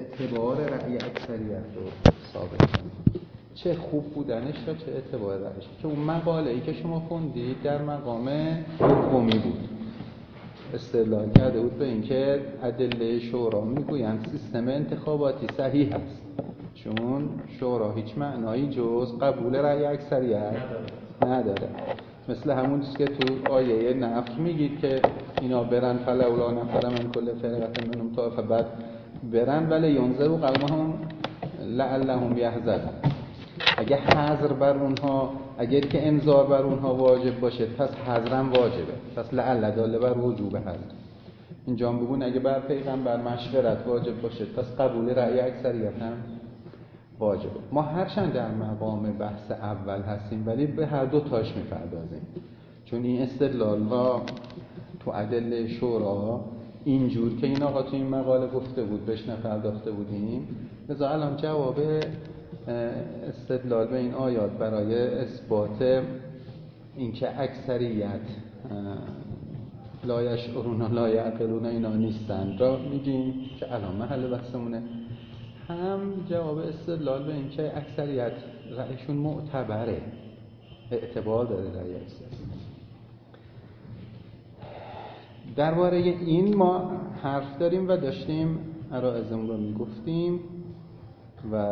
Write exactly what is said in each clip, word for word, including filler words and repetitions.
اعتبار رأی اکثریت رو ثابت کنیم، چه خوب بودنش و چه اعتبار رأیش. که اون مقاله ای که شما خوندید در مقام دومی بود، استدلال کرده بود به اینکه ادله شورا میگویند سیستم انتخاباتی صحیح است، چون شورا هیچ معنایی جز قبول رأی اکثریت نداره. مثل همون چیزی که تو آیه نفر میگید که اینا برن فلولا نفر من کل فرقه منهم طائفه، بعد برن ولی ینذروا قومهم لعلهم یحذرون. اگه حذر بر اونها، اگر که انذار بر اونها واجب باشه پس حذرم واجبه، پس لعل داله بر وجوب حذر. اینجا هم بگون اگه بر پیغمبر مشورت واجب باشه پس قبول رأی اکثریت هم واجبه. ما هرچند در مقام بحث اول هستیم ولی به هر دو تاش میپردازیم، چون این استدلال ها تو ادله شورا اینجور که این آقا تو این مقاله گفته بود بهش نپرداخته بودیم. لذا الان جواب استدلال به این آیات برای اثبات اینکه اکثریت لا یشعرون و لا یعقلون اینا نیستن را میگیم که الان محل بحثمونه. هم جواب استدلال به اینکه اکثریت رأیشون معتبره، اعتبار داره رأی اکثریت. درباره این ما حرف داریم و داشتیم عرائزمون رو میگفتیم و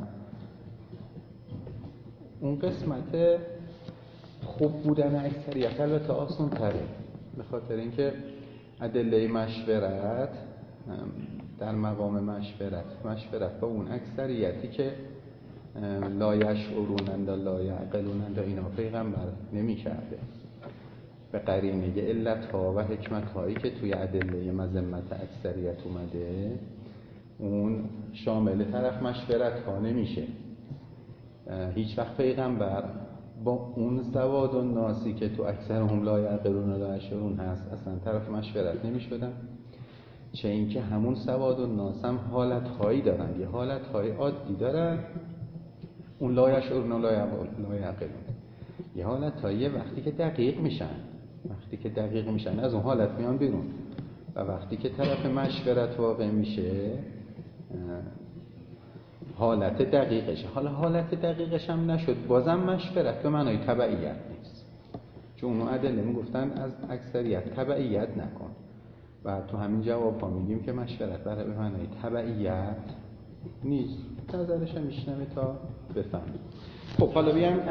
اون قسمت خوب بودن اکثریت البته آسان تره، به خاطر اینکه ادله مشورت در مقام مشورت مشورت با اون اکثریتی که لا یشعرونند و لا یعقلونند اینا پیغمبر نمی کرده، به قرینه علت ها و حکمت هایی که توی ادله مذمت اکثریت اومده اون شامل طرف مشورت ها نمیشه. هیچ وقت پیغمبر با اون سواد و ناسی که تو اکثر هم لا یعقلون و لا یشعرون هست اصلا طرف مشورت نمیشدن. چه اینکه همون سواد و ناس هم حالت هایی دارن، یه حالت های عادی دارن، اون لا یشعرون و لا یعقلون. یه حالت هایی وقتی که دقیق میشن، وقتی که دقیق میشن از اون حالت میان بیرون، و وقتی که طرف مشورت واقع میشه حالت دقیقش. حالا حالت دقیقش هم نشد بازم مشورت به معنای تبعیت نیست، چون اون ادله میگفتن از اکثریت تبعیت نکن و تو همین جواب ها میگیم که مشورت برای به معنای تبعیت نیست. نظرش هم میشنوه تا بفهمیم. خب حالا بیایم این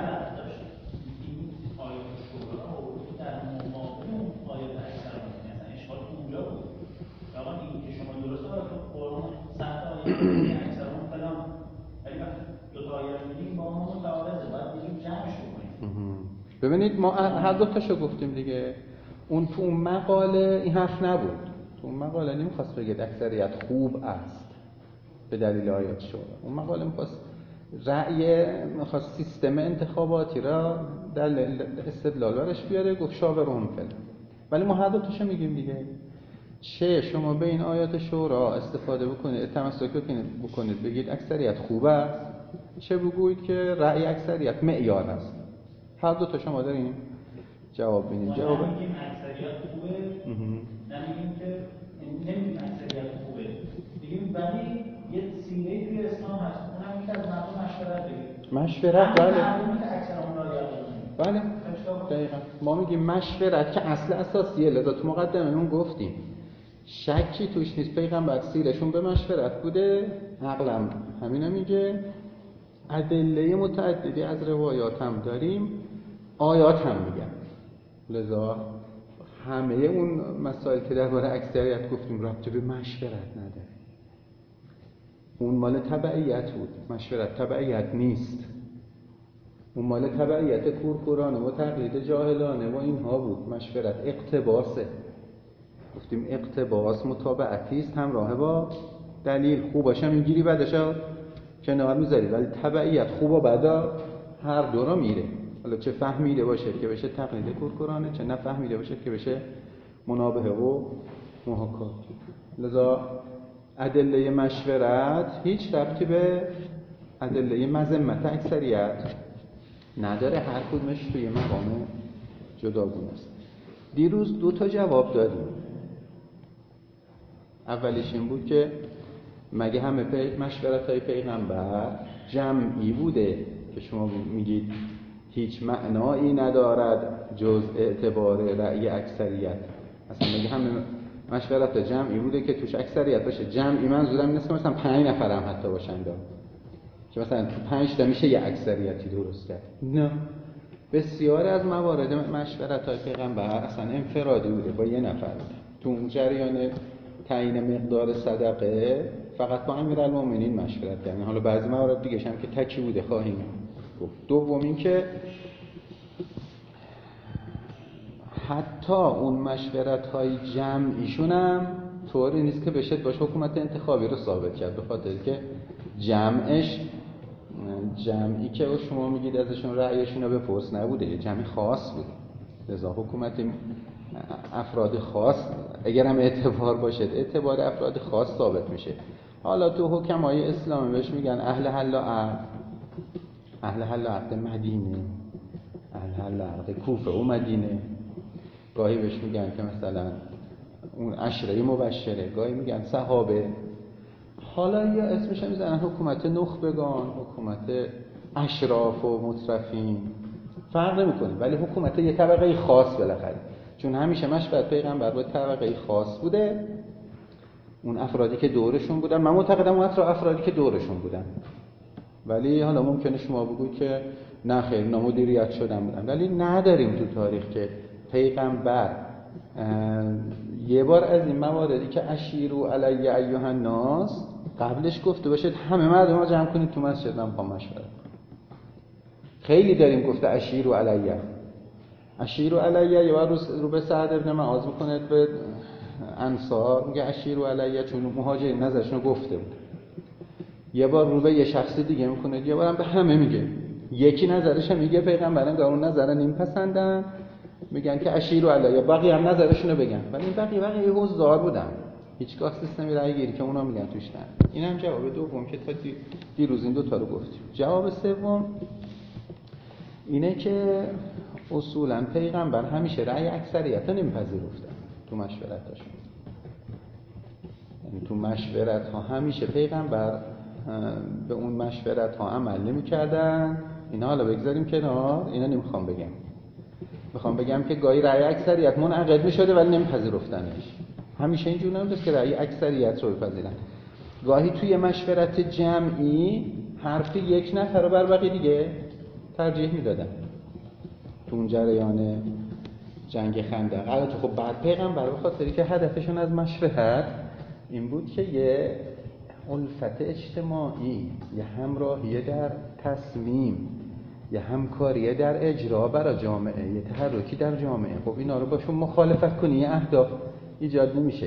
آیات شورا و در مقابل اون آیات اکثرانی مثلا اشکال اونجا بود. واقعا این که شما درست آیات قرآن صد آیه اکثران فلان، ولی وقتی دو تا آیه رو میگیم با ما متعارضه، باید بگیم جمعش بکنیم. ببینید ما هر دو تاشو گفتیم دیگه. اون تو اون مقاله این حرف نبود، تو اون مقاله نمیخواست بگه اکثریت خوب است به دلیل آیات شورا. اون مقاله میخواست رأی، میخواست سیستم انتخاباتی را در استدلال برش بیاره، گفت شاورهم فلان. ولی ما هر دو تاشو میگیم دیگه. چه شما به این آیات شورا استفاده بکنید، تمسک بکنید بگید اکثریت خوب است، چه بگویید که رأی اکثریت معیار است. هر دو تا شما داریم جواب بدید. جواب نمیگیم اکثریت خوبه، نمیگیم که نمیگیم اکثریت خوبه، میگیم ولی یه سیره توی اسلام هست، اونم میگه از مردم مشورت بگیر. مشورت بله. مردمی که اکثر اون را یادونه. بله. دقیقاً. ما میگیم مشورت که اصل اساسیه، لذا تو مقدمه اون گفتیم شکی توش نیست، پیغمبر سیرشون به مشورت بوده، عقلم همینو میگه، ادله متعددی از روایات هم داریم، آیات هم میگن. لذا همه اون مسائل که درباره اکثریت گفتیم ربطی به مشورت نداره. اون مال تبعیت بود، مشورت تبعیت نیست. اون مال تبعیت کورکورانه و تقلید جاهلانه و اینها بود. مشورت اقتباسه. گفتیم اقتباس متابعتی است همراه با دلیل. خوباش هم میگیری بعدش کنار میذاری، ولی تبعیت خوب و بدا هر دو را میره. حالا چه فهمیده باشه که بشه تقلید کورکورانه، چه نفهمیده باشه که بشه منابهه و محاکات. لذا ادله مشورت هیچ ربطی به ادله مذمت اکثریت نداره، هر کدومش توی مقام جداگونه است. دیروز دو تا جواب دادیم. اولیش این بود که مگه همه پی... مشورت های پیغمبر جمعی بوده که شما میگید هیچ معنایی ندارد جز اعتبار رأی اکثریت؟ اصلا مگه همه مشورت جمعی بوده که توش اکثریت باشه؟ جمعی منظورم اینه که مثلا پنج نفر هم حتی باشن دار که مثلا تو پنج تا میشه یه اکثریتی درست کرد. نه، بسیاری از موارد مشورت های پیغمبر اصلا انفرادی بوده، با یه نفر بوده. تو اون جریان تعیین مقدار صدقه فقط با امیرالمومنین مشورت کردن. حالا بعضی موارد دیگه هم که تکی بوده خواهیم گفت. دوم این که حتی اون مشورت های جمعیشون هم طوری نیست که بشه باشه حکومت انتخابی رو ثابت کرد، به خاطر که جمعش جمعی که شما میگید ازشون رأیشون رو بپرس نبوده، یه جمعی خاص بوده. لذا حکومت افراد خاص اگر هم اعتبار باشه اعتبار افراد خاص ثابت میشه. حالا تو حکمای اسلامی بهش میگن اهل حل و عقد، اهل حل و عقد مدینه، اهل حل و عقد کوفه و مدینه. گاهی بهش میگن که مثلا اون عشره مبشره، گاهی میگن صحابه. حالا یا اسمش هم میزنن حکومت نخبگان، حکومت اشراف و مترفین، فرق نمیکنه، ولی حکومت یه طبقه خاص بالاخره. چون همیشه مشورت پیغمبر با طبقه خاص بوده، اون افرادی که دورشون بودن. من معتقدم اون افرادی که دورشون بودن، ولی حالا ممکنه شما بگوید که نه خیر اینا مدیریت شدن بودن، ولی نداریم تو تاریخ که پیغمبر یه بار از این مواردی که اشیروا علی ایها الناس قبلش گفته باشید همه مردم رو جمع کنید تو مسجد من با مشورت. خیلی داریم گفته اشیروا علیه، اشیروا علیه. یه بار رو به سعد ابن معاذ میکنه به انصار میگه اشیروا علیه، چون مهاجرین نظرشون گفته بود. یه بار رو به یه شخص دیگه میکنه، یه بارم به همه میگه. یکی نظرش هم میگه پیغمبران اون نظر نمیپسندن، میگن که اشیروا علیه، بقیه هم نظرشون رو بگن. ولی این بقیه بقیه حضار بودن، هیچگاه سیستمی رأی گیری که اونا میگن توش نه. این هم جواب دوم که تا دیروز این دو تا رو گفتیم. جواب سوم اینه که اصولاً پیغمبر همیشه رأی اکثریت رو نمیپذیرفتن تو مشورتاشون. یعنی تو مشورت ها همیشه پیغمبر به اون مشورت ها عمل نمی‌کردن. اینا حالا بگذاریم کنار، اینا نمیخوام بگم. میخوام بگم که گاهی رأی اکثریت منعقد می‌شده ولی نمیپذیرفتنش. همیشه اینجوری نمیشه که رأی اکثریت رو بپذیرن. گاهی توی مشورت جمعی حرف یک نفر رو بر بقیه دیگه ترجیح میدادن. تو اون جریان جنگ خندق البته خب بعد پیغمبر به خاطری که هدفشون از مشورت این بود که یه الفت اجتماعی، یه همراهی در تصمیم، یه همکاری در اجرا برای جامعه، یه تحرکی در جامعه، خب اینا رو باشون مخالفت کنی یه اهداف ایجاد نمیشه.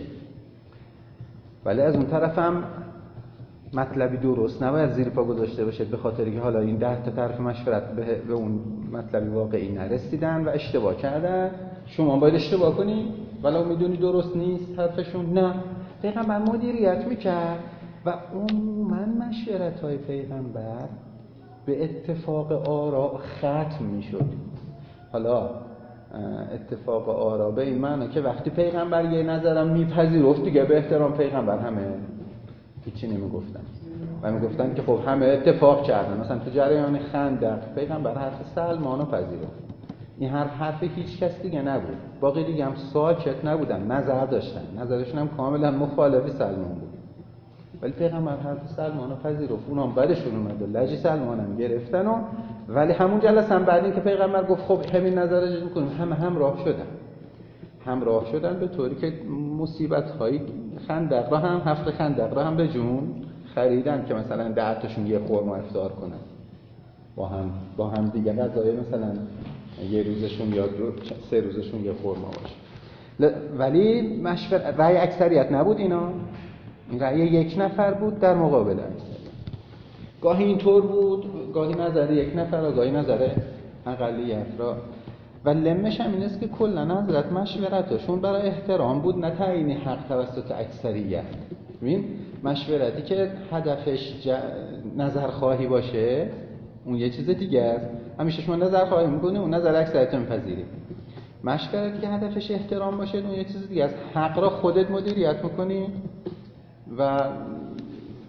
ولی از اون طرف هم مطلبی درست نباید زیر پا گذاشته باشه به خاطر که حالا این ده تا طرف مشورت به, به اون مطلبی واقعی نرسیدن و اشتباه کردن، شما باید اشتباه کنی ولی میدونی درست نیست حرفشون. نه، پیغمبر مدیریت میکرد و عموما مشورت‌های پیغمبر به اتفاق آرا ختم میشد. حالا اتفاق آرا به این معنی که وقتی پیغمبر یه نظرم میپذیرفت دیگه به احترام پیغمبر همه هیچی نمیگفتن و میگفتن که خب همه اتفاق کردن. مثلا تو جریان خندق پیغمبر حرف سلمان رو پذیرفت. این حرف حرف هیچ کس دیگه نبود، باقی دیگه هم ساکت نبودن، نظر داشتن، نظرشون هم کاملا مخالف سلمان بود. ولی پیغمبر حرف سلمان رو پذیرفت. اونا هم بعدشون اومد و لج سلمان هم گرفتن و ولی همون جلسه هم بعد این که پیغمبر گفت خب همین نظر رو میکنیم، همه همراه شدن همراه شدن به طوری که مصیبت‌های خندق را هم هفت خندق را هم به جون خریدن که مثلا ده تاشون یه خرما افطار کنن با هم با هم دیگه، غذای مثلا یه روزشون یا دو سه روزشون یه خرما باشه. ولی مشورت رأی اکثریت نبود، اینا این رأی یک نفر بود در مقابل اکثریت. گاهی اینطور بود، گاهی نظر یک نفر و گاهی نظر اقلیت را. و لمش هم این است که کلا حضرت مشورتشون برای احترام بود، نه تعیین حق توسط اکثریت. ببین مشورتی که هدفش ج... نظرخواهی باشه اون یه چیز دیگه است. همیشه شما نظرخواهی میکنی اون نظر اکثریت رو میپذیری. مشورتی که هدفش احترام باشه اون یه چیز دیگه است. حق را خودت مدیریت میکنی و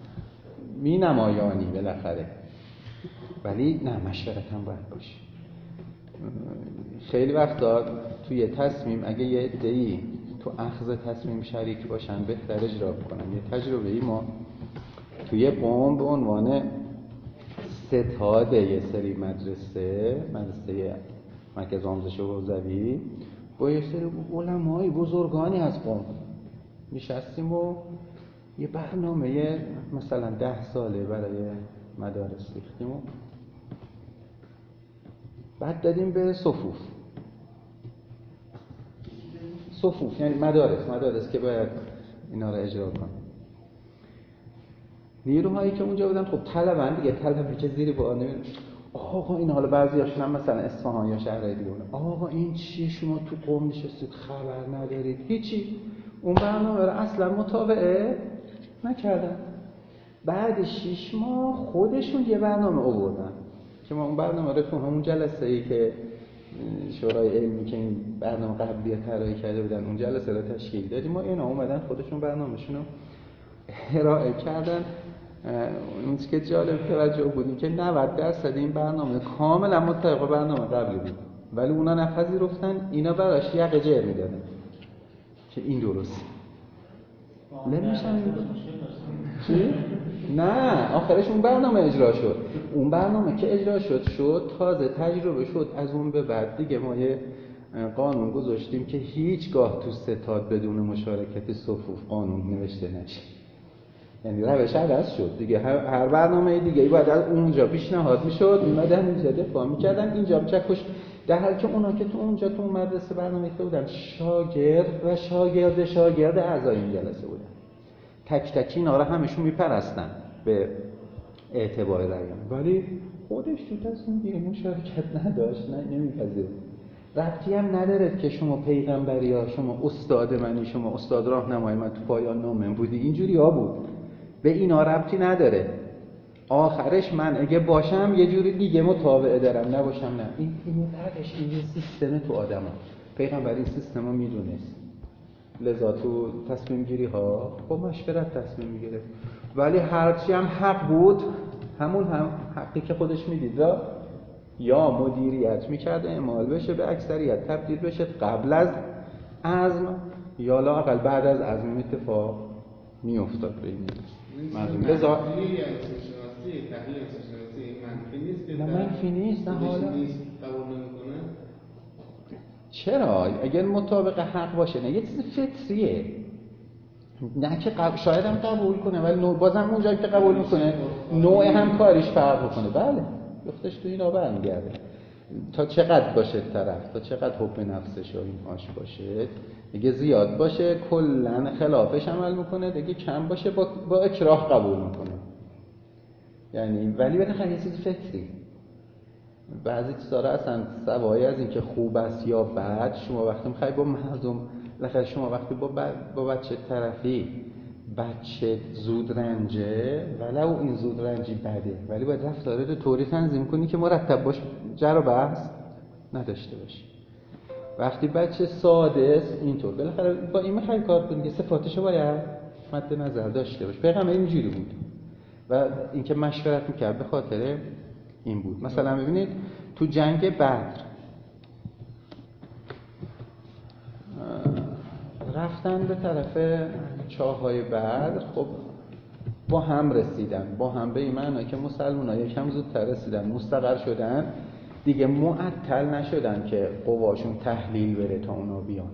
می نمایانی بالاخره، ولی نه مشورت هم باید باشه. خیلی وقتا توی تصمیم اگه یه عده‌ای تو اخذ تصمیم شریک باشن بهتر اجرا کنن. یه تجربه‌ای ما توی قم به عنوان ستاد یه سری مدرسه مدرسه مرکز آموزش حوزوی با یه سری علمای بزرگانی از قم نشستیم و یه برنامه مثلا ده ساله برای مدارس ریختیم و بعد دادیم به صفوف صفوف یعنی مدارس مدارس که باید اینا رو اجرا کنن. نیروهایی که اونجا بودن خب طلبن دیگه، طلبی که زیر بار نمیدونم آقا این حالا بعضیاشون هم مثلا اصفهان یا شهرهای دیگه بودن آقا این چیه شما تو قم نشستید خبر ندارید هیچی. اون برنامه رو اصلا مطابقه نکردن. بعد شش ماه خودشون یه برنامه آوردن که ما اون برنامه رو تو همون جلسه ای که شورای علمی که این برنامه قبلی طراحی کرده بودن اون جلسه رو تشکیل دادیم ما اینا اومدن خودشون برنامه‌شون رو ارائه کردن. اون چیزی که جالب توجه بودیم که نود درصد این برنامه کاملا مطابق برنامه قبلی بود، ولی اونا نپذیرفتن، اینا براش یقه جر میدادن که این درست نمیشن. چی؟ نه آخرش اون برنامه اجرا شد. اون برنامه که اجرا شد شد تازه تجربه شد. از اون به بعد دیگه ما یه قانون گذاشتیم که هیچگاه تو ستاد بدون مشارکت صفوف قانون نوشته نشه. یعنی روش عوض شد دیگه. هر برنامه دیگه ای باید از اونجا پیشنهاد میشد میمدن اینجا دفاع میکردن اینجا چکش، در حالی که اونا که تو اونجا تو مدرسه برنامه ریخته بودن شاگرد و شاگرد شاگرد اعضای این جلسه بودن. تک تک اینا رو همشون میپرستن به اعتبار رایانه، ولی خودش تو تصمیم گیری مشارکت نداشت، نه نمیپذیره. ربطی هم نداره که شما پیغمبری ها، شما استاد منی، شما استاد راهنمای من تو پایان نامه بودی، اینجوری ها بود. به اینا ربطی نداره. آخرش من اگه باشم یه جوری دیگه متابعه دارم، نباشم نه. این این بعدش این سیستم تو آدمه. پیغمبر این سیستمو میدونست. لذا تو تصمیم گیری ها با مشورت تصمیم میگیره، ولی هرچی هم حق بود همون هم حقی که خودش میدید را یا مدیریت میکرده اعمال بشه به اکثریت تبدیل بشه قبل از عزم یا لااقل بعد از عزم اتفاق میافتاد به این مردم. لذا تحلیل انسانشناسی تحلیل انسانشناسی منفی نیست که نه منفی نیست، نه حالا قبول نمیکنه. چرا؟ اگر مطابق حق باشه نه یه چیز فطریه، نه که قب... شاید هم قبول کنه ولی نوع... بازم اونجایی که قبول میکنه نوع همکاریش فرق میکنه. بله یختش تو اینا برمیگرده تا چقدر باشه طرف، تا چقدر حب نفسش و اینهاش باشه. اگه زیاد باشه کلن خلافش عمل میکنه، اگه کم باشه با, با اکراه قبول میکنه. یعنی ولی بالاخره یه چیز فطری. بعضی چیزا رو اصلا سوای از این که خوب است یا بد، شما وقتی میخوای با مردم بالاخره شما وقتی با, با بچه طرفی بچه زود رنجه ولو این زود رنجی بده، ولی باید رفتار رو طوری تنظیم کنی که مرتب باش جر و بحث نداشته باشی. وقتی بچه ساده است اینطور بالاخره با این میخوای کار کنی که صفاتشو باید مد نظر داشته باش. پیغمبر اینجوری بود و اینکه مشورت میکرد به خاطر این بود. مثلا ببینید تو جنگ بدر رفتن به طرف چاهای بدر، خب با هم رسیدن، با هم به این معنی که مسلمان ها یکم زودتر رسیدن، مستقر شدن دیگه، معطل نشدن که قواشون تحلیل بره تا اونا بیان.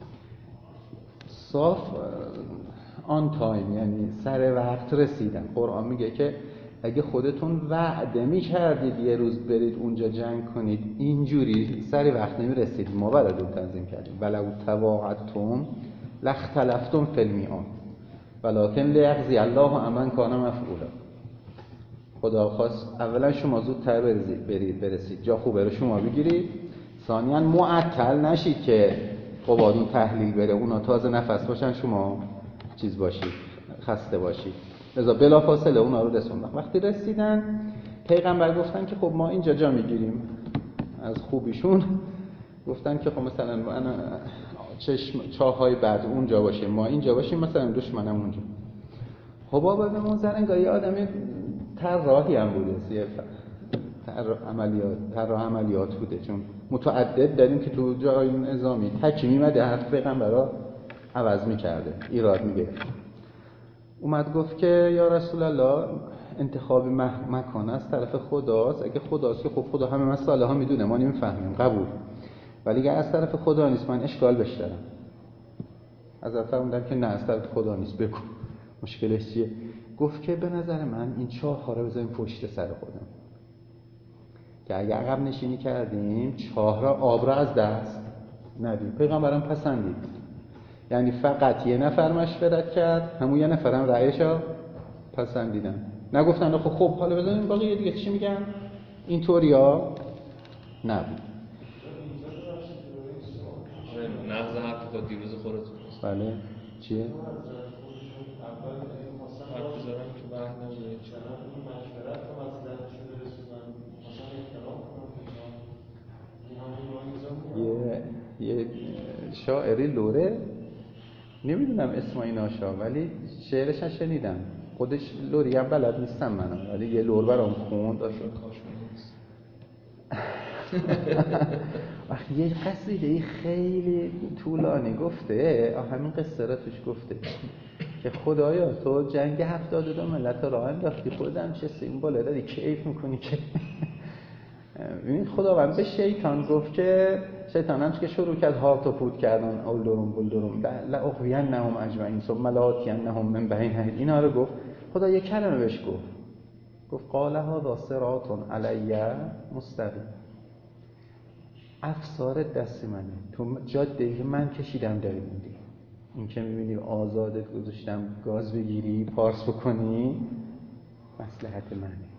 صاف آن تایم یعنی سر وقت رسیدن. قرآن میگه که اگه خودتون وعده میکردید یه روز برید اونجا جنگ کنید اینجوری سر وقت نمیرسید، ما براتون تنظیم کردیم. ولو تواعدتم لاختلفتم فی المیعاد ولکن لیقضی الله امرا کان مفعولا. خدا خواست اولا شما زودتر برید برسید جا خوبه رو شما بگیرید، ثانیاً معطل نشید که قوادون تحلیل بره اونا تازه نفس باشن شما چیز باشید خسته باشید. لذا بلا فاصله اونا رو رسوندن. وقتی رسیدن پیغمبر گفتن که خب ما اینجا جا میگیریم. از خوبیشون گفتن که خب مثلا من چشم چاهای بعد اونجا باشه ما اینجا باشیم، مثلا دشمنم اونجا. حباب بن منذر انگار یه آدمی طراحی هم بوده، یه طراح عملیات طراح عملیات بوده، چون متعدد داریم که تو جای نظامی تکی میمده حرف پیغمبرا عوض میکرده، ایراد میگرفت. اومد گفت که یا رسول الله انتخاب مکان از طرف خداست، اگه خداست که خب خدا همه مسائل ها میدونه، ما نمیفهمیم، قبول، ولی اگه از طرف خدا نیست من اشکال بهش دارم. حضرت فرمودن که نه از طرف خدا نیست، بگو مشکلش چیه؟ گفت که به نظر من این چاه ها رو بذاریم پشت سر خودم، که اگه عقب نشینی کردیم چاه را آب را از دست ندیم. پیغمبرم پسندید، یعنی فقط یه نفر مشورت کرد، همون یه نفرم رأیش رو پسندیدن، نگفتن خب خب حالا بزنیم باقی دیگه چی میگن، اینطوریا نبود. نقض حرف خود دیروز خودتون بله چیه؟ اول خواستم حرف بزنم که وحی نبوده هیچ طرف اون مشورت رو مسئلتشو برسونن، خواستم احترام کنم یه یه شاعری لوره، نمیدونم اسم اینا شا، ولی شعرش هم شنیدم، خودش لوری هم بلد نیستم منم، ولی یه لور برام خوند داشت. وقتی یه قصیده خیلی طولانی گفته، همین قصه را توش گفته که خدایا تو جنگ هفتاد و دو ملت راه انداختی، خودم چه سیمبوله داری کیف میکنی که این خداوند به شیطان گفت که شیطان هم که شروع کرد هات و پود کردن اولدروم بولدروم لأغوینهم اجمعین ثم لآتینهم من بین ایدیهم، اینا رو گفت. خدا یک کلمه بهش گفت، گفت قال هذا صراط علی مستقیم، افسار دست منه، تو جاده من کشیدم داری موندی، این که میبینی آزادت گذاشتم گاز بگیری پارس بکنی مصلحت منه.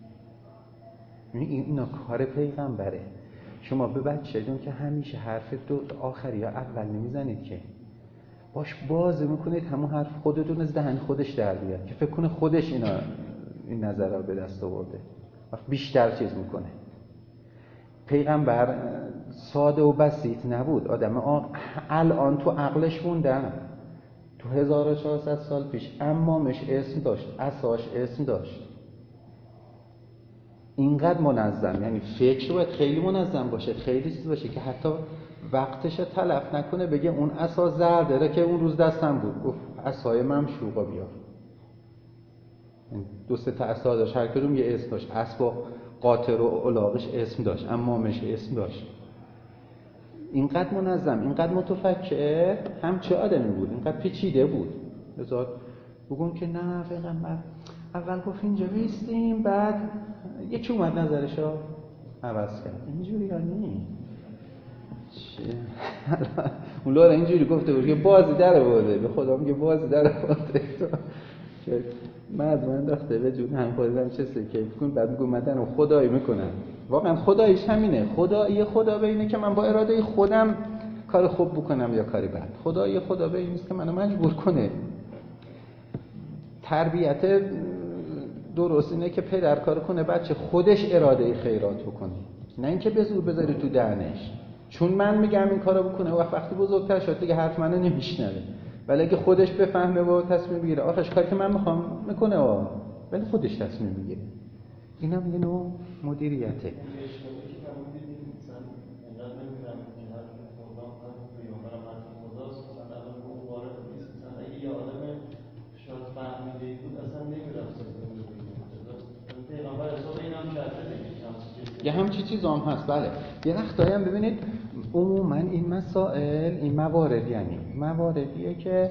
این اینا کار پیغمبره. شما به بچه‌تون که همیشه حرف دو آخری یا اول نمیزنید که باش باز میکنید همون حرف خودتون از دهن خودش در بیاد که فکر کنه خودش اینا این نظر رو به دست آورده، وقت بیشتر چیز میکنه. پیغمبر ساده و بسیط نبود، آدم آ... الان تو عقلش موندن، تو هزار و چهارصد سال پیش امامش اسم داشت، عصاش اسم داشت، اینقدر منظم، یعنی فکر باید خیلی منظم باشه، خیلی چیز باشه که حتی وقتش تلف نکنه بگه اون عصا زرد داره که اون روز دستم بود، گفت عصای ممشوقا بیار، دو سه تا عصا داشت، هر کدوم یه اسم داشت، اسب قاطر و الاغش اسم داشت، امامش اسم داشت. اینقدر منظم، اینقدر متفکر، همچه آدمی بود، اینقدر پیچیده بود. بذار بگم که نه پیغمبر اول گفت اینجا بیستیم، بعد یکی اومد نظرشو عوض کرد، اینجوری یا نی اون لاره اینجوری گفته بود که بازی در آورده، به خدا میگه بازی در آورده که من از من انداخته به جون هم خودم چه سکه کن، بعد میگم مدن خدایی میکنم. واقعا خداییش همینه، خدایی خدا به اینه که من با اراده خودم کار خوب بکنم یا کاری بد. خدایی خدا به این نیست که منو مجبور کنه. تربیت درست اینه که پدر کار کنه بچه خودش اراده خیرات بکنه، نه اینکه به زور بذاری تو دهنش، چون من میگم این کارو بکنه و وقتی بزرگتر شد دیگه حرف منو نمیشنوه. ولی اگه خودش بفهمه و تصمیم بگیره، آخرش کاری که من میخوام میکنه و ولی خودش تصمیم میگیره، اینم یه نوع مدیریته. یه همچی چیز هم هست. بله یه وقتایی هم ببینید عموما این مسائل، این موارد یعنی مواردیه که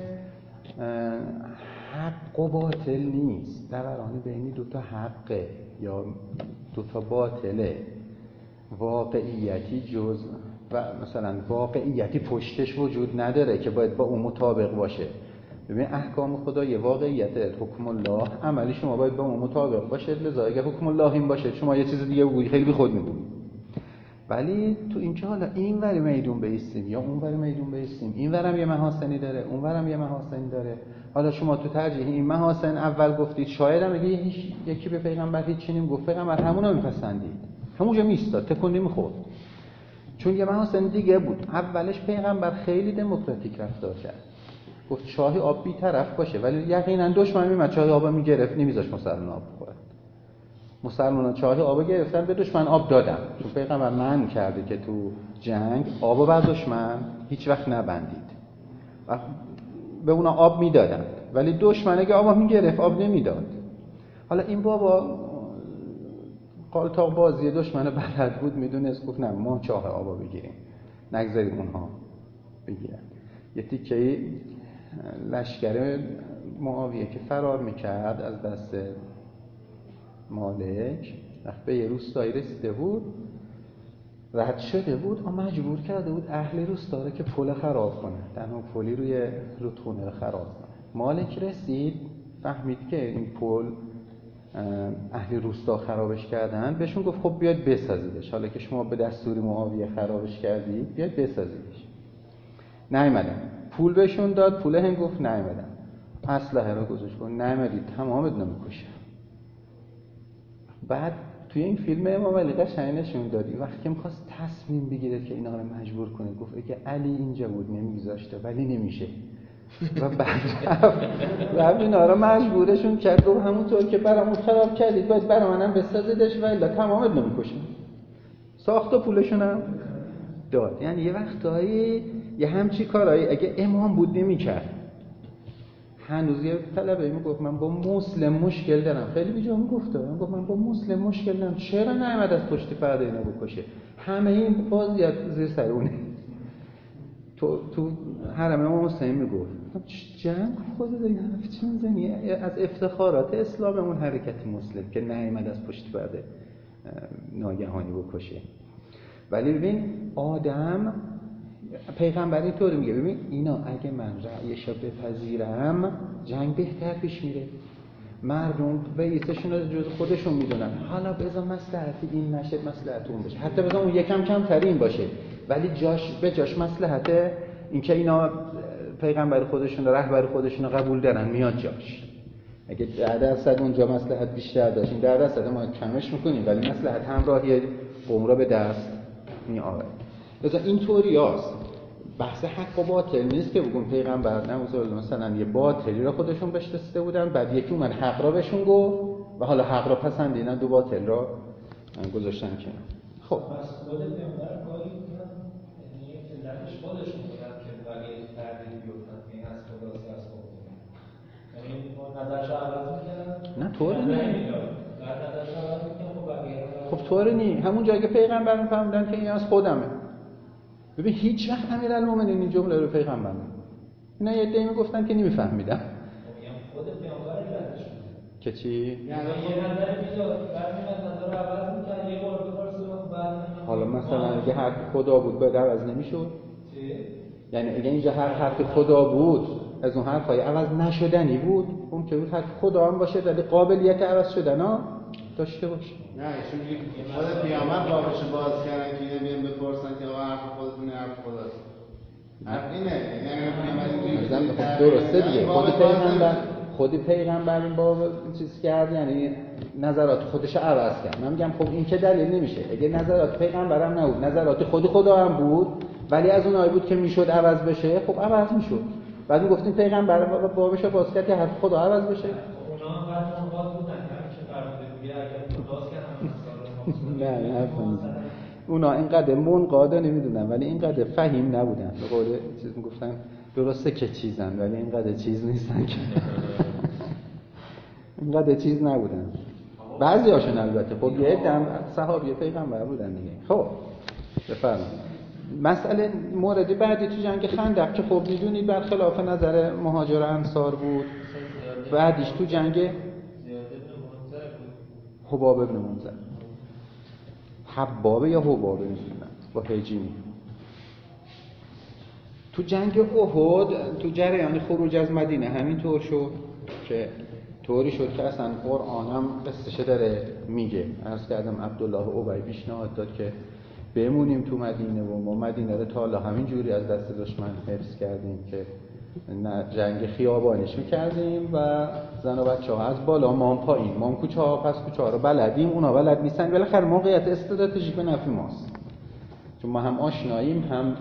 حق و باطل نیست، دورانی بینی دوتا حقه یا دوتا باطله، واقعیتی جز و مثلا واقعیتی پشتش وجود نداره که باید با اون مطابق باشه. ببین احکام خدا یه واقعیته، حکم الله عملی شما باید با اون مطابق باشه، لذا اگه حکم الله این باشه شما یه چیز دیگه بگویی خیلی بی خود میگویی. ولی تو این که حالا این وری میدون بیستیم یا اون وری میدون بیستیم، این ورم یه محاسنی داره اون ورم یه محاسنی داره، حالا شما تو ترجیح این محاسن اول گفتید، شاید هم اگه یکی به پیغمبر هیچی نمیگفت پیغمبر همونو میپسندید، همونجا میستاد، تکون نمیخورد، چون یه محاسن دیگه بود. اولش پیغمبر خیلی دموکراتیک رفتار کرد، گفت چاه آب بی طرف باشه، ولی یقینا دشمن میمد چاه آب میگرفت نمیذاش مسلمان آب بخورن. مسلمانان چاه آب گرفتن به دشمن آب دادن، چون پیغمبر منع کرده که تو جنگ آب بر دشمن هیچ وقت نبندید و به اونا آب میدادن، ولی دشمن اگه آب میگرفت آب نمیداد. حالا این بابا قالتاق بازی دشمن بلد بود، میدونست گفت نه ما چاه آب بگیریم نگذاریم اونها بگیرن. یه تیکه لشکر معاویه که فرار میکرد از دست مالک وقت به یه روستایی رسیده بود، رد شده بود، اما مجبور کرده بود اهل روستا رو که پل خراب کنه، تنها پلی روی رودخونه رو خراب کنه. مالک رسید فهمید که این پل اهل روستا خرابش کردن، بهشون گفت خب بیاید بسازیدش، حالا که شما به دستور معاویه خرابش کردید بیاید بسازیدش. نیومدن. پول بهشون داد، پول هم گفت نیومدن. اسلحه رو گذاشت گفت نیومدید تمامت نمیکشه. بعد توی این فیلم امام علی قشنگ نشون دادی وقتی که می‌خواست تصمیم بگیره که اینا رو مجبور کنه، گفت اگه علی اینجا بود نمیگذاشته، ولی نمیشه. و بعد رفت اینا رو مجبورشون کرد، گفت همونطور که برامون خراب کردید باید برا منم بسازیدش و الا تمامت نمیکشم. ساخت و پولشون هم داد. یعنی یه وقتایی یه همچی کارایی اگه امام بود نمی‌کرد. هنوز یه طلبه میگفت من با مسلم مشکل دارم، خیلی بیجا میگفت من گفت من با مسلم مشکل دارم، چرا نیامد از پشت پرده اینو بکشه؟ همه این بازیات زیر سر اونه. تو تو حرم امام حسین میگفت جنگ خود داری حرف چی میزنی؟ از افتخارات اسلاممون حرکت مسلم که نیامد از پشت پرده ناگهانی بکشه. ولی ببین آدم پیغمبر اینطوری میگه، ببین اینا اگه من رأیشو بپذیرم جنگ بهتر پیش میره، مردم رئیسشون رو جز خودشون میدونن، حالا بذار مصلحتی این نشه مصلحت اون باشه، حتی بذار اون یکم کم ترین باشه، ولی جاش به جاش مصلحت اینکه اینا پیغمبر خودشون رهبر خودشون رو قبول دارن میاد جاش. اگه ده درصد اونجا مصلحت بیشتر داشتیم ده درصد ما کمش میکنیم، ولی مصلحت همراهی قوم رو به دست میاره. لذا این طوریاست. بحث حق و باطل نیست که بگم پیغمبر نه مثلا یه باطلی رو خودشون بهش رسیده بودن، بعد یکی اومد حق را بهشون گفت و حالا حق را پسندیدن دو باطل را گذاشتن کنار. خب پس خود پیغمبر گاهی میگن یعنی علتش خودشون بودن که ولی تردید بیفتن که این از خداست از خود یعنی نظرش عوض میکنن؟ نه طوری نی بعد نظرش عوض میکنن خب بقیه خب طوری نی همون جایی که پیغمبر میفهمیدن که این از خودمه. ببین هیچ وقت امیرالمومنین این جمله رو پیغمبر نگفت. اینا یه عده‌ای میگفتن که نمیفهمیدن. میگم خود پیغمبر علتش بود که چی؟ یعنی یه نظری میداد بعد میاد نظر رو عوض میکرد یه بار دو بار سه بار بعد حالا مثلا اگه حرف خدا بود بعد عوض نمیشد؟ چی؟ یعنی اگه اینجا هر حرف خدا بود از اون حرفای عوض نشدنی بود، اون که بود حرف خدا هم باشه ولی قابلیت عوض شدن ها داشته باشه. نه ایشون میگه خود پیامبر بابش باز کردن که اینو بیان بپرسن که آقا حرف خودتون حرف خداست. حرف اینه یعنی پیامبر اینجوری خب درسته دیگه. خود پیغمبر خود پیغمبر این باب چیز کرد، یعنی نظرات خودش عوض کرد. من میگم خب این که دلیل نمیشه. اگه نظرات پیغمبرم نبود، نظرات خود خدا هم بود، ولی از اونایی بود که میشد عوض بشه، خب عوض میشد. بعد میگفتیم پیغمبر بابش باز کرد که حرف خدا عوض بشه. اونا هم بعد منقاد بودن که فرموده میگه اگر باز کردن نه نه فهمیدم. اونا اینقدر منقاده نمیدونن ولی اینقدر فهیم نبودن. به قول چیز میگفتن درسته که چیزن ولی اینقدر چیز نیستن که اینقدر چیز نبودن. بعضی هاشون البته خب یه دم صحابی پیغمبر بودن دیگه. خب بفرمایید. مسئله مورد بعدی تو جنگ خندق که خب میدونید برخلاف نظر مهاجر انصار بود. بعدیش تو جنگ حباب ابن منذر حبابه یا حبابه نمیدونم با هجیمی. تو جنگ احد تو جریان خروج از مدینه همینطور شد که طوری شد که اصلا قرآنم قصه‌ش داره میگه. عرض کردم عبدالله ابی پیشنهاد داد که بمونیم تو مدینه و ما مدینه رو تا حالا همین جوری از دست دشمن حفظ کردیم که نه جنگ خیابانیش می‌کردیم و زن و بچه‌ها از بالا ما پایین، ما کوچه ها پس کوچه ها رو بلدیم، اونا بلد نیستن. بالاخره موقعیت استراتژیک به نفع ماست چون ما هم آشناییم هم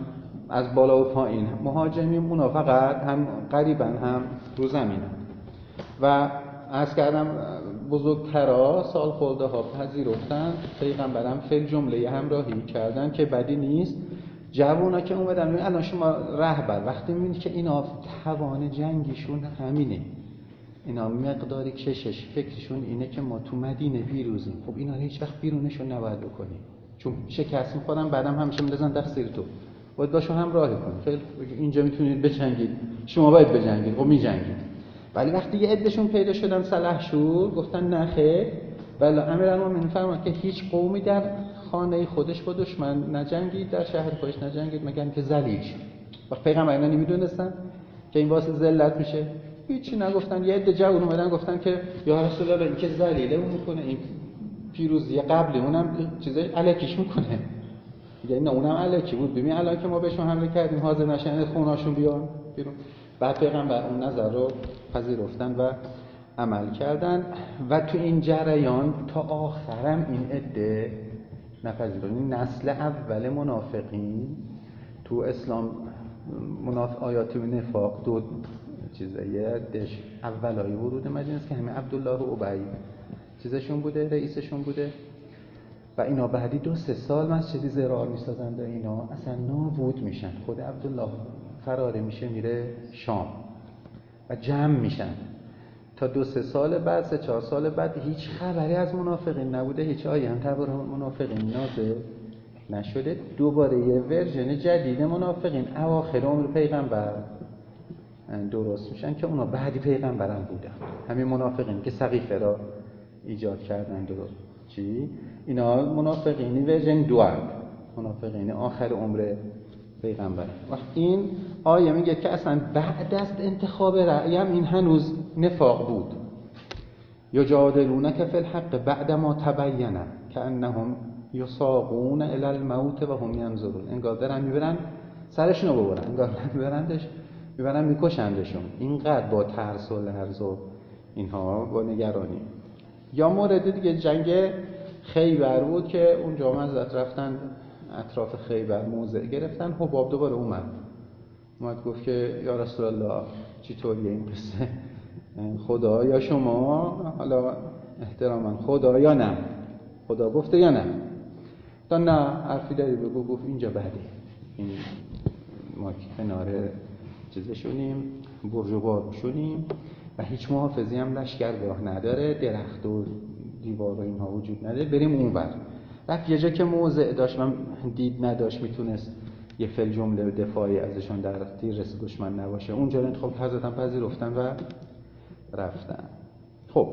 از بالا و پایین مهاجمیم، اونا فقط هم قریبا هم رو زمین. و عرض کردم بزرگترها سال خورده ها پذیرفتن، پیغمبرم فعل جمله همراهی کردن که بدی نیست. جوونا که اومدن میگن الان شما رهبر وقتی میبینی که اینا توان جنگیشون همینه، اینا مقداری کشش فکرشون اینه که ما تو مدینه پیروزیم، خب اینا هیچ وقت بیرونشون نباید بکنیم چون شکست میخورن، بعدم همیشه میندازن تقصیر تو، باید باشون همراهی کنید. خیلی اینجا میتونید بجنگید، شما باید بجنگید، خب میجنگید. ولی وقتی یه عدهشون پیدا شدن سلحشور گفتن نه خیر، ولی امیرالمومنین فرمود که هیچ قومی در خانه خودش با دشمن نجنگید، در شهر خودش نجنگید مگر اینکه ذلیل شد. وقت پیغمبر اینا نمیدونستن که این واسه ذلت میشه، هیچی نگفتن. یه عده جوون اومدن گفتن که یا رسول الله این که ذلیله اون میکنه، این پیروزی قبلی اونم چیزای الکیش میکنه، یعنی اونم الکی بود، ببین الان که ما بهشون حمله کردیم حاضر نشن خوناشون بیان بیرون. بعد پیغمبر اون نظر رو پذیرفتن و عمل کردن و تو این جریان تا آخرم این عده نپذیرفتن. نسل اول منافقین تو اسلام منافق آیات نفاق دو چیزه، یه دش اولای ورود مدینه است که همه عبدالله و ابی چیزشون بوده، رئیسشون بوده و اینا بعدی دو سه سال مسجدی زرار میسازند و اینا اصلا نابود میشن. خود عبدالله فراره میشه میره شام و جمع میشن تا دو سه سال بعد، سه چهار سال بعد هیچ خبری از منافقین نبوده، هیچ آیه هم درباره منافقین نازل نشده. دوباره یه ورژن جدید منافقین اواخر عمر پیغمبر درست میشن که اونا بعدی پیغمبرم بودن، همین منافقین که سقیفه را ایجاد کردن. درست چی؟ اینا منافقینی ورژن دو هم. منافقین آخر عمر پیغمبر. وقت این آیه میگه که اصلا بعد از انتخاب رأی هم این هنوز نفاق بود. یجادلونک فی الحق بعد ما تبین کانهم یساقون الی الموت و هم ینظرون. انگار دارن میبرن سرشون رو ببرن، انگار میبرندش میبرن میکشندشون. اینقدر با ترس و لرز و اینها با نگرانی. یا مورد دیگه جنگ خیبر بود که اونجا حضرت رفتن اطراف خیبر موضع گرفتن. حباب دوباره اومد اومد گفت که یا رسول الله چطوریه این قصه، خدا یا شما؟ حالا احتراما خدا یا نه؟ خدا گفته یا نه؟ تا نه حرفی داری بگو. گفت اینجا بده، این ما کنار چیزشونیم، برج و بارشونیم و هیچ محافظی هم لشکرگاه نداره، درخت و دیوار و اینها وجود نداره، بریم اونور. رفت یه جا که موضع داشت من دید نداشت میتونست یه فعل جمله دفاعی ازشون در تیررس دشمن نباشه، اونجا انتخاب حضرت هم پذیرفتن و رفتن. خب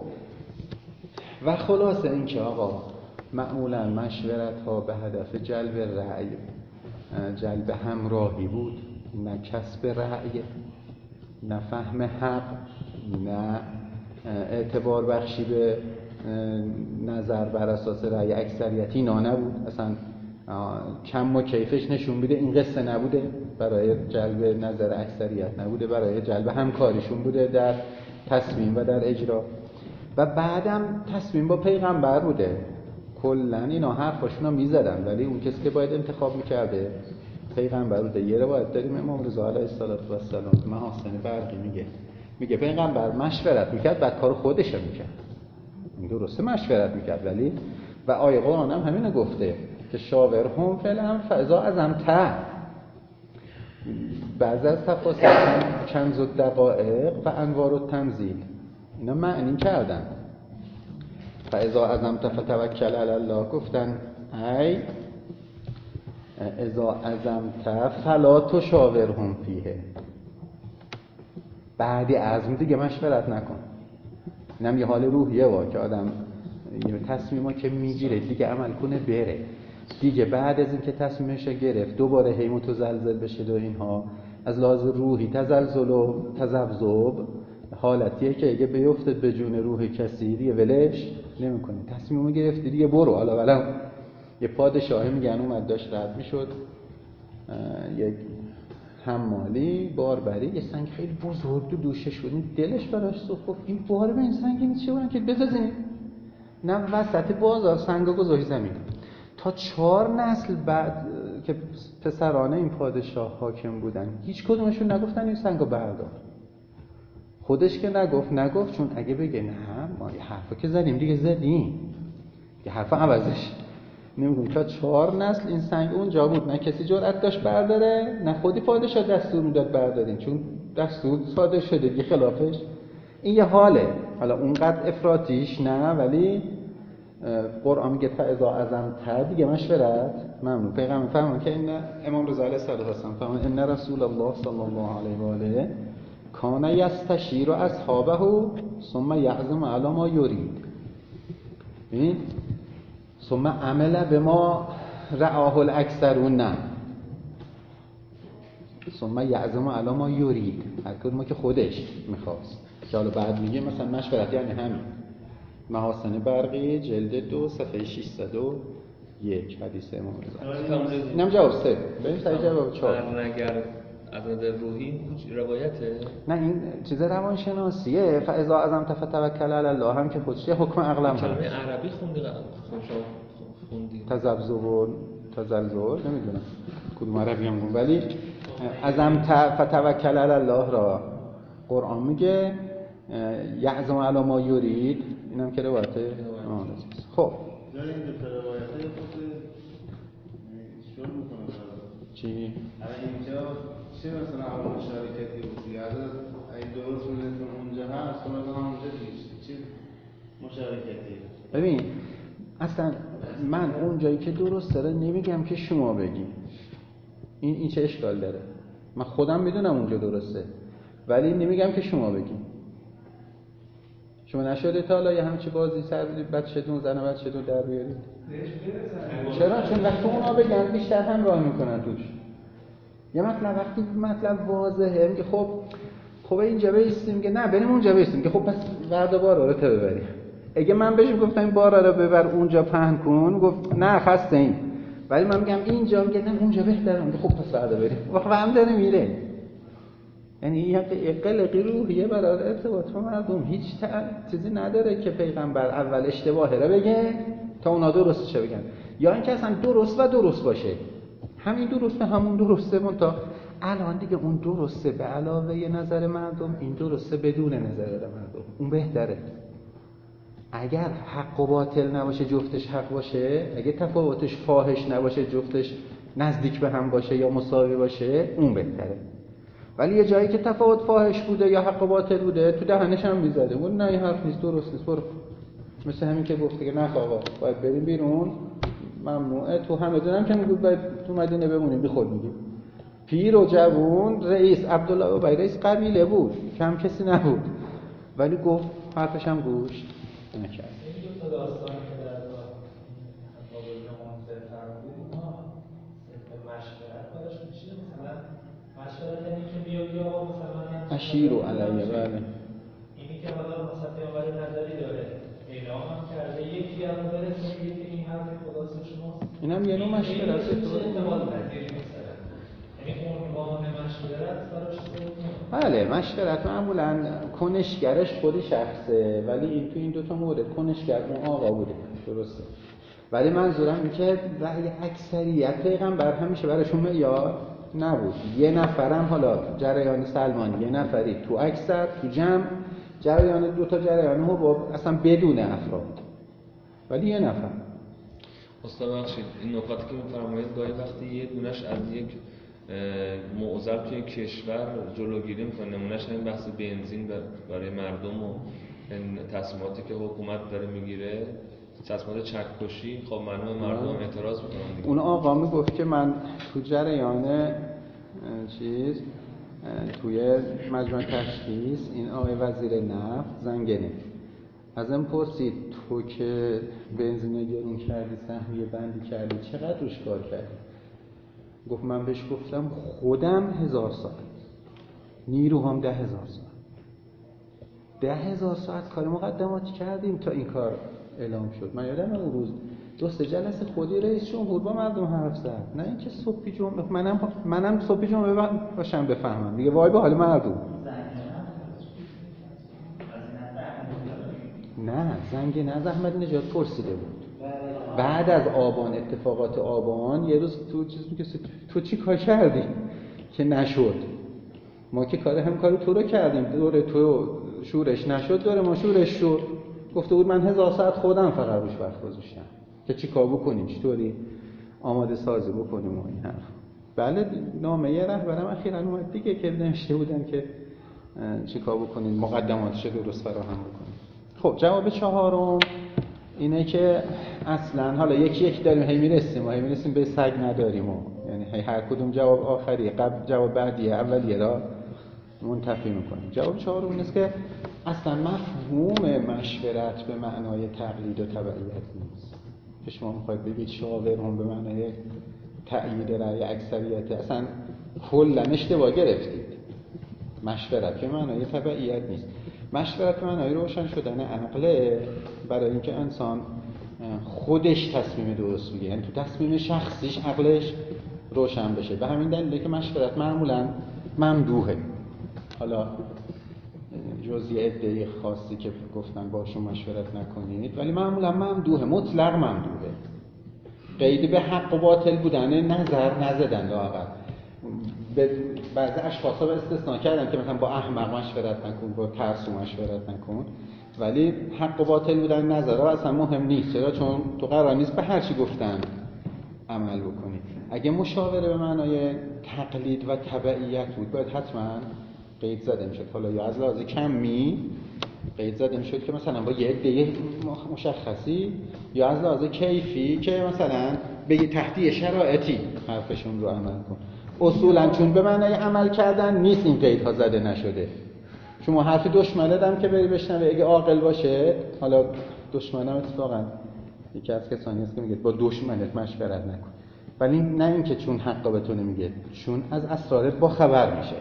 و خلاصه این که آقا معمولا مشورت ها به هدف جلب رأی، جلب همراهی بود، نه کسب رأی، نه فهم حق، نه اعتبار بخشی به نظر بر اساس رأی اکثریتی. اینا نبود اصلا، کم و کیفش نشون میده این قصه نبوده، برای جلب نظر اکثریت نبوده، برای جلب همکاریشون بوده در تصمیم و در اجرا. و بعدم تصمیم با پیغمبر بوده، کلا اینا حرفاشون رو میزدن ولی اون کسی که باید انتخاب میکرده پیغمبر بوده. یه روایت داریم امام رضا علیه السلام محاسن برقی میگه میگه پیغمبر مشورت میکرد بعد کار خودش رو میکرد. این درسته مشورت میکرد ولی و آیه قرآن هم همینو گفته که شاورهم فی الامر فاذا عزمت. بعضی از تفاسیر کنز الدقایق و انوار التنزیل اینا معنی کردن فاذا عزمت فتوکل علی الله، گفتن ای اذا عزمت فلا تشاورهم فیه، بعدی عزم دیگه مشورت نکن. اینم یه حال روحیه وا که آدم یه تصمیما که میگیره دیگه عمل کنه بره دیگه، بعد از اینکه تصمیمش گرفت دوباره هی متزلزل بشه و اینها از لحاظ روحی تزلزل و تذبذب حالتیه که اگه بیفتد به جون روح کسی دیگه ولش نمی‌کنه. تصمیمو گرفتی دیگه برو. حالا والا یه پادشاهی میگن اومد داشت رد میشد، یک حمالی باربری یه سنگ خیلی بزرگ تو دوشه شد، دلش براش سوخت، گفت این بار به این سنگی نیست چه برن که بزنیم. نه وسط بازار سنگا گذاشت زمین. تا چهار نسل بعد که پسران این پادشاه حاکم بودن هیچ کدومشون نگفتن این سنگو بردار. خودش که نگفت نگفت چون اگه بگه نه ما یه حرفا که زدیم دیگه زدیم، یه حرفا عوضش نمیگم. تا چهار نسل این سنگ اونجا بود، نه کسی جرأت داشت برداره، نه خودی پادشاه دستور میداد بردارین، چون دستور صادر شده دیگه خلافش. این یه حاله، حالا اونقدر افراطیش نه، ولی قرآن میگه فاذا عزمت دیگه مشورت ممنوع. پیغمبر فرمود که این امام رضا علیه السلام فرمود ان رسول الله صلی الله علیه و آله کان یستشیر اصحابه ثم یعزم علی ما یرید. ببین ثم عمل بما رآه الاکثرون، ثم یعزم علی ما یرید، هر کدوم که خودش میخواست. که حالا بعد میگه مثلا مشورت یعنی همین. محاسن برقی جلد دو صفحه ششصد و یک حدیث امام رضا. اینم جواب سه. بریم سر جواب چهار. برنگر از نظر روحی روایته؟ نه این چیز روانشناسیه. فاذا عزمت فتوکل علی الله هم که خودش حکم عقلم هست. کلمه عربی خوندی خوندی تذبذب تزلزل نمیدونم کدوم عربی هم گفت، ولی عزمت فتوکل علی الله را قرآن میگه یعزم علی ما یرید. اینم که روایته. خب جای این دو تا روایته خود شروع میکنه چی؟ اینجا چه مثلا اول مشارکتی بودی؟ اگه درست میدونتون اونجا هست تو مثلا اونجا چه مشارکتی؟ ببین اصلا من اون جایی که درست داره نمیگم که شما بگی. این این چه اشکال داره؟ من خودم میدونم اونجا درسته، ولی نمیگم که شما بگی. شما نشده تا حالا یه همچی بازی سر بدید بچه‌تون زن بچه‌تون در بیارید؟ چرا؟ چون وقتی اونا بگن بیشتر همراه میکنن توش. یه مطلب وقتی مطلب واضحه میگه خب خب اینجا بیستیم، که نه بریم اونجا بیستیم، که خب پس وردا بارا رو تا ببریم. اگه من بهش گفتم این بارا رو ببر اونجا پهن کن، گفت نه خسته این، ولی من میگم اینجا، میگه نه اونجا بهتره، میگه خب پس وردا بریم. وقت هم داره میره. یعنی یه قلقی روحیه برای ارتباط با مردم هیچ چیزی نداره که پیغمبر اول اشتباهه رو بگه تا اونا درستش بگن، یا اینکه اصلا درست و درست باشه. همین درسته همون درسته، من تا الان دیگه اون درسته به علاوه نظر مردم، این درسته بدون نظر مردم، اون بهتره. اگر حق و باطل نباشه جفتش حق باشه، اگه تفاوتش فاحش نباشه جفتش نزدیک به هم باشه یا مساوی باشه، اون بهتره. ولی یه جایی که تفاوت فاحش بوده یا حق و باطل بوده تو دهنش هم میزده، اون نه این حرف نیست، درست نیست، برو. مثل همین که گفت که نه آقا باید بریم بیرون، ممنوعه. تو همه دونم که میگه باید تو مدینه بمونیم، بی خود میگی. پیر و جوون، رئیس عبدالله و بای رئیس قبیله بود، کم کسی نبود، ولی گفت حرفش هم گوش نکرد. این دو تا داستان که در باب منتظر فرمودید ما مشورت کارش میشه. مثلا مشورت یعنی که بیا بیا مثلا من اشیر و علیه، بله. اینی که حالا مثلا پیامبر نظری داره اعلام هم کرده، یکی هم برسه میگه که این حرف خداست شماست، اینم یه نوع مشورت طور اعتماد پذیر مثلا. یعنی عنوان مشورت براش صحبت. بله مشورت معمولا کنشگرش خودی شخصه، ولی این تو این دو تا مورد کنشگر اون آقا بوده، درسته. ولی منظورم این که رأی اکثریت پیغمبر همیشه براشون معیار نبود. یه نفرم حالا جریان سلمان، یه نفری تو اکثر تو جمع جریان دو تا جریان حباب اصلا بدون افراد، ولی یه نفر. استاد بخشید این نکاتی که می‌فرمایید گاهی وقتی یه دونش از یک معضل توی کشور جلوگیری می‌کنه، نمونهش همین بحث بنزین برای مردم و تصمیماتی که حکومت داره میگیره، تصمیمات چک‌کشی، خب معلومه مردم اعتراض می‌کنن دیگه. اون آقا میگفت که من تو جریان چیز توی مجمع تشخیص این آقای وزیر نفت زنگنه ازم پرسید تو که بنزین گرون کردی، سهمیه بندی کردی، چقدر روش کار کردی؟ گفت من بهش گفتم خودم هزار ساعت، نیروهم ده هزار ساعت، ده هزار ساعت کار مقدماتی کردیم تا این کار اعلام شد. من یادم اون روز دو سه جلسه خودی رئیس جمهور با مردم حرف زد، نه اینکه صبح جمعه منم منم صبح جمعه باشم بفهمم دیگه، وای به حال مردم. نه زنگ نه زحمت نجات پرسیده بود. بعد از آبان، اتفاقات آبان، یه روز تو چیز میگه تو چی کار کردی که نشد؟ ما که کار هم کار تو رو کردیم، دور تو شورش نشد، دور ما شورش شد. گفته بود من هزار ساعت خودم فقط روش وقت گذاشتم که چی کار بکنیم، چطوری آماده سازی بکنیم و این حرف. بله نامه رهبرم اخیراً اومد دیگه که نوشته بودن که چی کار بکنیم، مقدماتش رو درست فراهم بکنیم. خب جواب چهارم اینه که اصلا حالا یکی یک داریم هی میرسیم و هی میرسیم به سگ نداریم و یعنی هی هر کدوم جواب آخری قبل جواب بعدی اولیه را منتفی میکنیم. جواب چهارم اینه که اصلا مفهوم مشورت به معنای تقلید و تبعیت نیست که شما میخواید بگید شاور هم به معنای تأیید رأی اکثریت، اصلا کلا اشتباه گرفتید. مشورت به معنای تبعیت نیست. مشورت به معنای روشن شدن عقله برای اینکه انسان خودش تصمیم درست بگیره، یعنی تو تصمیم شخصیش عقلش روشن بشه. به همین دلیله که مشورت معمولاً ممدوحه. حالا جزئی عده خاصی که گفتن باشون مشورت نکنید، ولی معمولاً ممدوحه، مطلق ممدوحه. قیدی به حق و باطل بودن نظر نزدن لااقل. به بعضی اشخاص رو استثناء کردن که مثلا با احمق مشورت نکن، با ترسو مشورت نکن، ولی حق و باطل بودن نظرها اصلا مهم نیست. چرا؟ چون تو قرار نیست به هر چی گفتن عمل بکنی. اگه مشاوره به معنای تقلید و تبعیت بود باید حتما قید زده میشد. حالا یا از لحاظ کمی قید زده میشد که مثلا با یه عده مشخصی، یا از لحاظ کیفی که مثلا بگی تحت شرایطی حرفشون رو عمل کن. اصولا چون به معنای عمل کردن نیست این قیدها زده نشده. شما حرفی دشمنت هم که بری بشنوی اگه عاقل باشه، حالا دشمنم اتفاقا یکی از کسانی است که میگه با دشمنت مشورت نکن، ولی نه اینکه چون حقا به تو نمیگه، چون از اسرارت با خبر میشه.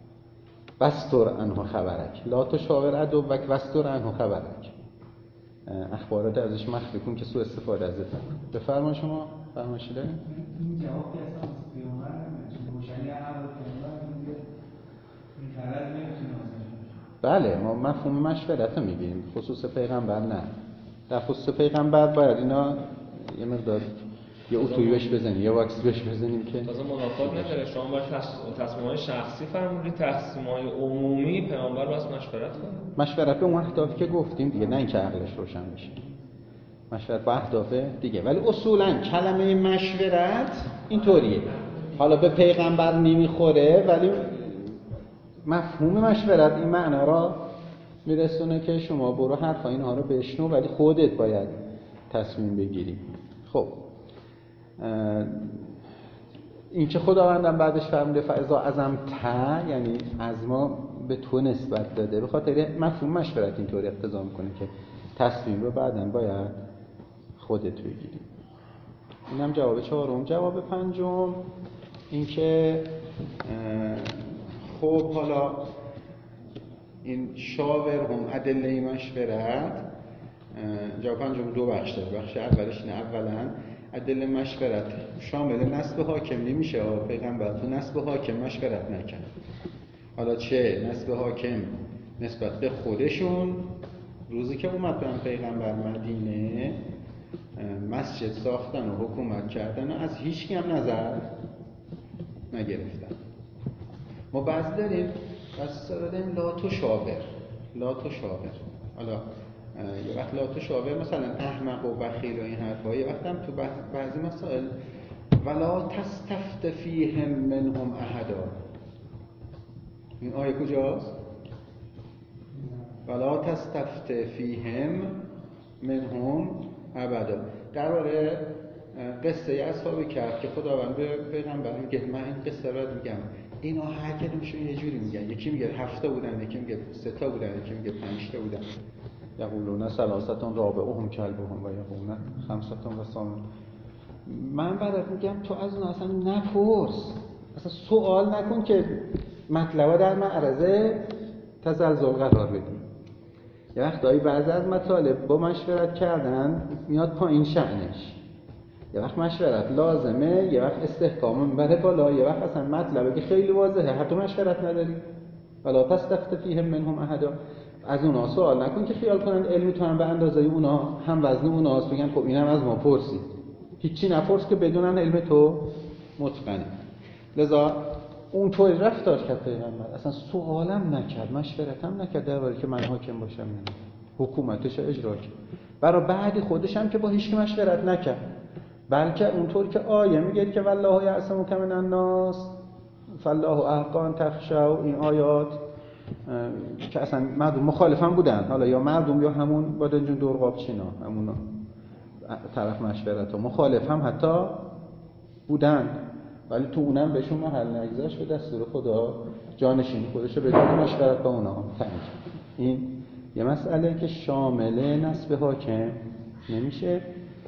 وستر عنه خبرک لا تشاور عدوک وستر عنه خبرک، اخبارات ازش مخفی کن که سوء استفاده ازت نکنه. بفرمایید شما فرمایشی دارید؟ این جواب که اصلا از پیامبر نمیشه، روشنی عقل پیامبر میگه این غرض نمیتونه ازش. بله ما مفهوم مشورت رو میگیم، خصوص پیغمبر نه. در خصوص پیغمبر باید اینا یه مقدار یه اتویی بهش بزنیم، یه واکس بهش بزنیم که تازه منافات نداره. شما باید تصمیم‌های شخصی فرمودید، تصمیم‌های عمومی پیامبر باید مشورت کنه. مشورت به اون اهدافی که گفتیم دیگه، نه اینکه عقلش روشن بشه. مشورت با اهداف دیگه. ولی اصولاً کلمه مشورت اینطوریه. حالا به پیغمبر نمیخوره ولی مفهوم مشورت این معنا را میرسونه که شما برو حرفا اینها رو بشنو ولی خودت باید تصمیم بگیری. خب این که خداوندم بعدش فرموده فاذا عزمت، یعنی عزما به تو نسبت داده، به خاطر مفهوم مشورت اینطوری اقتضا میکنه که تصمیم رو بعداً باید خودت بگیری. اینم جواب چهارم. جواب پنجم این که خب حالا این شاور هم ادله مشورت، جواب پنجم دو بخش داره. بخش اولش اینه اولا ادله مشورت شامل نسب حاکم نمیشه. پیغمبر تو نسب حاکم مشورت نکرد. حالا چه نسب حاکم نسبت به خودشون، روزی که اومد برن پیغمبر مدینه مسجد ساختن و حکومت کردن و از هیچ کی هم نظر نگرفتن. ما بعضی داریم بس داریم لا تشاور لا تشاور. حالا یه وقت لا تشاور مثلا احمق و بخیل و این حرفا، یه وقت هم تو بعضی مسائل ولا تستفت فیهم منهم احدا. این آیه کجاست؟ ولا تستفت فیهم منهم ابدا. درباره قصه اصحاب کهف که خداوند به پیغمبر میگه من این قصه رو میگم، اینا هر کدومشون یه جوری میگن. یکی میگه هفت تا بودن، یکی میگه سه تا بودن، یکی میگه پنج تا بودن. یقولون ثلاثه رابعهم کلبهم و یقولون خمسه و سامون. من برات میگم تو از اون اصلا نپرس، اصلا سوال نکن که مطلب در معرض تزلزل قرار بدی. یه وقتایی بعضی از مطالب با مشورت کردن میاد پایین شأنش. یه وقت مشورت لازمه، یه وقت استحکام میبره بالا، یه وقت اصلا مطلبه که خیلی واضحه حتی مشورت نداری. ولا تستفت فیهم منهم احدا. از اونا سوال نکن که خیال کنن علم تو هم به اندازه اونا هم وزن اوناست، بگن خب اینم از ما پرسید. هیچی نپرس که بدونن علم تو متقنه. لذا اونطوری رفتار کرد پیغمبر، اصلا سوالم نکرد، مشورتم نکرد درباره که من حاکم باشم، حکومتش اجرا کرد. برای بعدی خودش هم که با هیچ کی مشورت نکرد، بلکه اونطور که آیه میگه که والله یعصمک من الناس فالله احق ان تخشوا، این آیات که اصلا مردم مخالف هم بودن، حالا یا مردم یا همون بادنجون دورقاب چینا، همون طرف مشورت ها مخالف هم حتی بودن، ولی تو اونم بهشون محل نگذاشت، به دستور خدا جانشین خودشو بدون مشورت با اونا تنگ. این یه مسئله که شامل نسب حاکم نمیشه.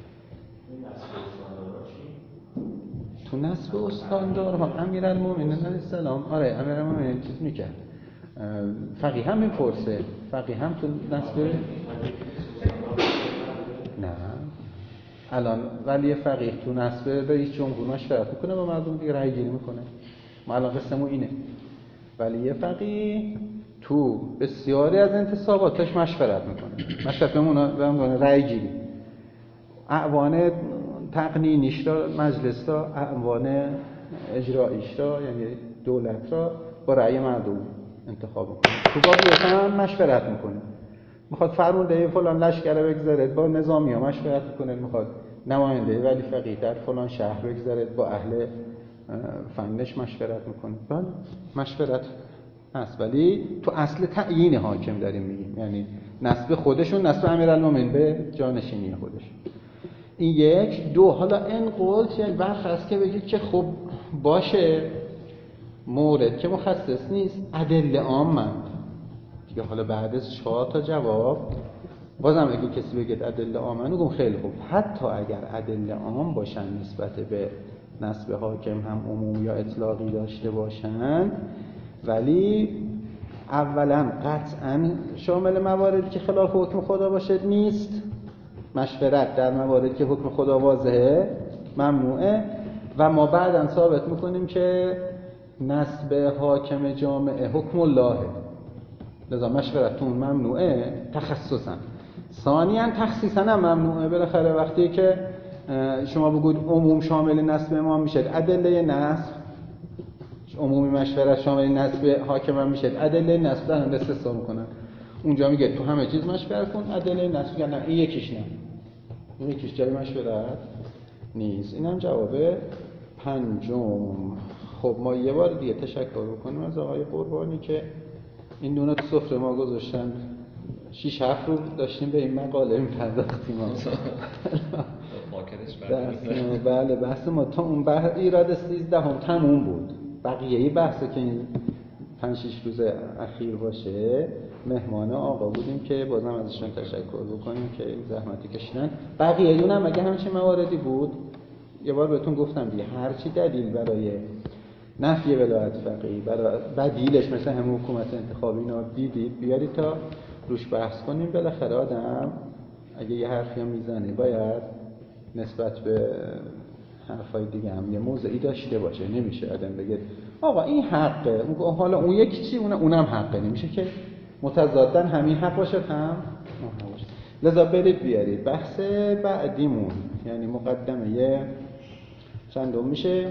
تو نسب استاندارها امیرالمومنین علیه السلام، آره امیرالمومنین چیز میکرد، فقیه هم میپرسه، فقیه هم تو نسب نه الان ولی فقیه تو نسب رئیس جمهور مشورت میکنه با مردم دیگه، رأی گیری میکنه. ما الان قسمو اینه، ولی فقیه تو بسیاری از انتصاباتش مشورت میکنه، مشورت بمونه رأی گیری، اعوان تقنینیش را مجلس را، اعوان اجراییش را یعنی دولت را با رأی مردم انتخاب میکنه. تو بابیت هم مشورت میکنه، میخواد فرمانده فلان لشکر بگذاره با نظامی ها مشورت میکنه، میخواد نماینده ولی فقیه در فلان شهر بگذاره با اهل فنش مشورت میکنه. بله مشورت هست، ولی تو اصل تعیین حاکم داریم میگیم، یعنی نسب خودشون، نسب امیرالمومنین به جانشینی خودش. این یک. دو، حالا این قلت یعنی برخواست که بگید که خب باشه مورد که مخصص نیست ادله عامند دیگه. حالا بعد از چهار تا جواب بازم اگه کسی بگید ادله عامند، میگم خیلی خوب، حتی اگر ادله عام باشن نسبت به نسب حاکم هم عموم یا اطلاقی داشته باشن، ولی اولا قطعا شامل مواردی که خلاف حکم خدا باشه نیست. مشورت در مواردی که حکم خدا واضحه ممنوعه، و ما بعداً ثابت میکنیم که نسب حاکم جامعه حکم اللهه، لذا مشورتون ممنوعه تخصصاً. ثانیاً تخصیصاً هم ممنوعه. بالاخره وقتی که شما بگید عموم شامل نسب امام میشه، ادله نسب عمومی مشورت شامل نسب حاکم هم میشه، ادله نسب دارن استثنا میکنن. اونجا میگه تو همه چیز مشورت کن، ادله نسب میگن نه این یکیش نه، این یکیش جای مشورت نیست. اینم جواب پنجم. خب ما یه بار دیگه تشکر بکنیم از آقای قربانی که این دونه تو سفره ما گذاشتن. شیش هفت رو داشتیم به این مقاله می‌پرداختیم ما. بله بحث ما تا اون بحث ایراد سیزده هم تموم بود. بقیه بحثی که این پنج شش روز اخیر باشه مهمان آقا بودیم که بازم ازشون تشکر بکنیم که این زحمتی کشیدن. بقیه دون هم اگه همچین مواردی بود یه بار بهتون گفتم دیگه، هر چی دلیل برای نفی ولایت فقیه، برای بدیلش مثل همون حکومت انتخابی اینا دیدید بیارید تا روش بحث کنیم. بالاخره آدم اگه یه حرفی هم میزنه باید نسبت به حرفای دیگه هم یه موضعی داشته باشه. نمیشه آدم بگه آقا این حقه، حالا اون یکی چی اون اونم حقه، نمیشه که متضادن همین حق باشه هم اون باشه. لذا برید بیارید بحث بعدیمون، یعنی مقدمه یه چندم میشه؟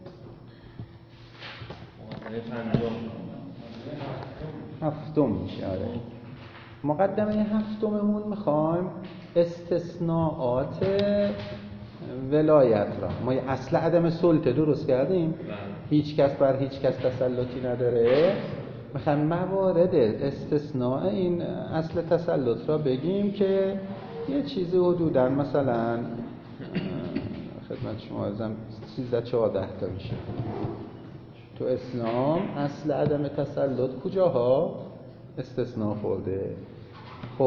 هفتم میشه. آره مقدمه هفتممون میخوایم استثناءات ولایت را. ما یه اصل عدم سلطه درست کردیم، هیچ کس بر هیچ کس تسلطی نداره. میخوایم موارد استثناء این اصل تسلط را بگیم که یه چیزی حدوداً مثلا خدمت شما ازم سیزده چهارده تا میشه. تو اسلام اصل عدم تسلط کجاها استثناء خورده؟ خب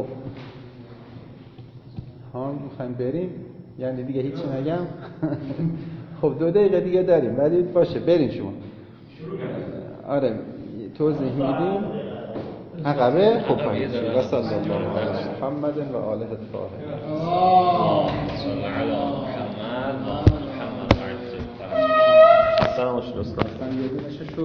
ها میخوایم بریم، یعنی دیگه هیچی نگم. خب دو دقیقه دیگه داریم ولی باشه بریم شما. آره توضیح میدیم عقبه. خب پایین و صلی الله علی محمد و آله الطاهرین. صلی علی محمد و محمد علیه السلام.